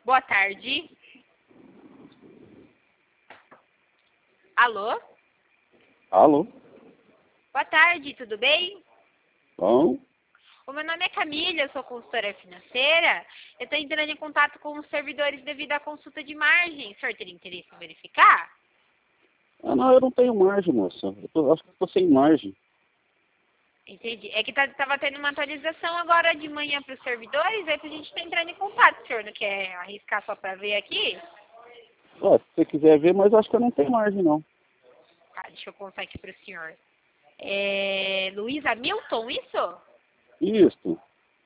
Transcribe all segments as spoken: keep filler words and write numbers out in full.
Boa tarde. Alô? Alô? Boa tarde, tudo bem? Bom? O meu nome é Camila, eu sou consultora financeira. Eu estou entrando em contato com os servidores devido à consulta de margem. O senhor teria interesse em verificar? Ah, não, eu não tenho margem, moça. Eu tô, acho que eu tô sem margem. Entendi. É que estava tendo uma atualização agora de manhã para os servidores, aí a gente está entrando em contato. O senhor não quer arriscar só para ver aqui? Ó, se você quiser ver, mas eu acho que eu não tenho margem, não. Ah, deixa eu contar aqui para o senhor. É... Luiz Hamilton, isso? Isso.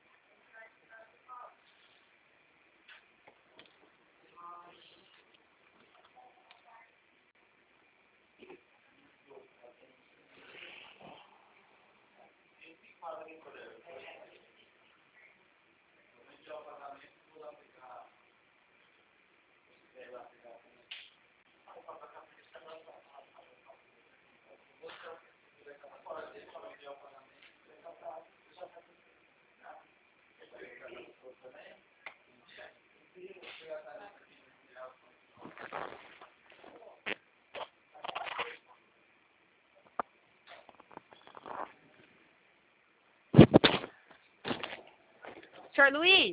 Senhor Luiz?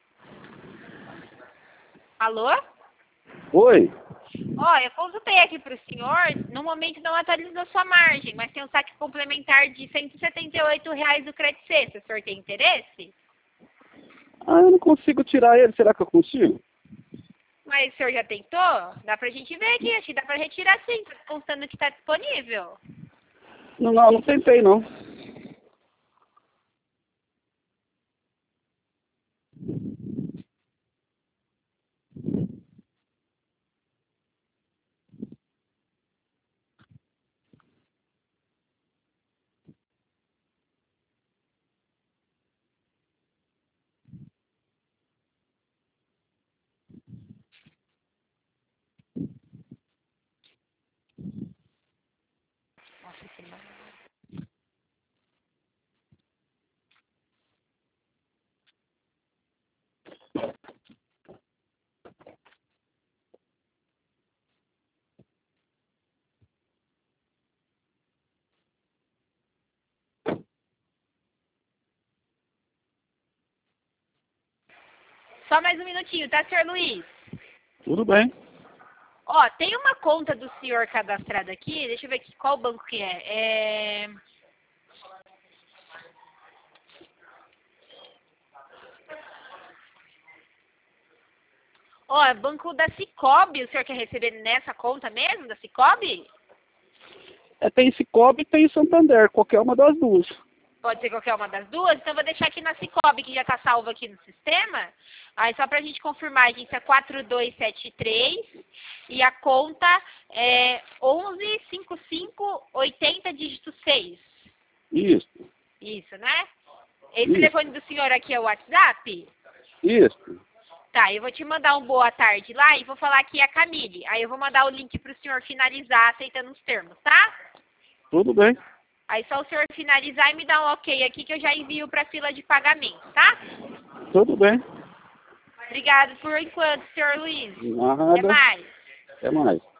Alô? Oi? Ó, eu consultei aqui para o senhor, no momento não atualizou sua margem, mas tem um saque complementar de cento e setenta e oito reais do Credit C. O senhor tem interesse? Ah, eu não consigo tirar ele. Será que eu consigo? Mas o senhor já tentou? Dá pra gente ver aqui, acho que dá pra retirar sim, tá constando que tá disponível. Não, não, não tentei, não. Nossa, esse mano. Só mais um minutinho, tá, senhor Luiz? Tudo bem. Ó, tem uma conta do senhor cadastrada aqui, deixa eu ver aqui qual banco que é. É... Ó, é banco da Cicobi, o senhor quer receber nessa conta mesmo, da Cicobi? É, tem Cicobi e tem Santander, qualquer uma das duas. Pode ser qualquer uma das duas, então eu vou deixar aqui na Cicobi, que já tá salvo aqui no sistema. Aí só pra gente confirmar, a agência é quatro dois sete três e a conta é onze cinquenta e cinco oitenta dígito seis. Isso. Isso, né? Esse Isso. telefone do senhor aqui é o WhatsApp? Isso. Tá, eu vou te mandar um boa tarde lá e vou falar que é a Camille. Aí eu vou mandar o link pro senhor finalizar aceitando os termos, tá? Tudo bem. Aí só o senhor finalizar e me dar um ok aqui que eu já envio pra fila de pagamento, tá? Tudo bem. Obrigado por enquanto, senhor Luiz. Nada. Até mais. Até mais.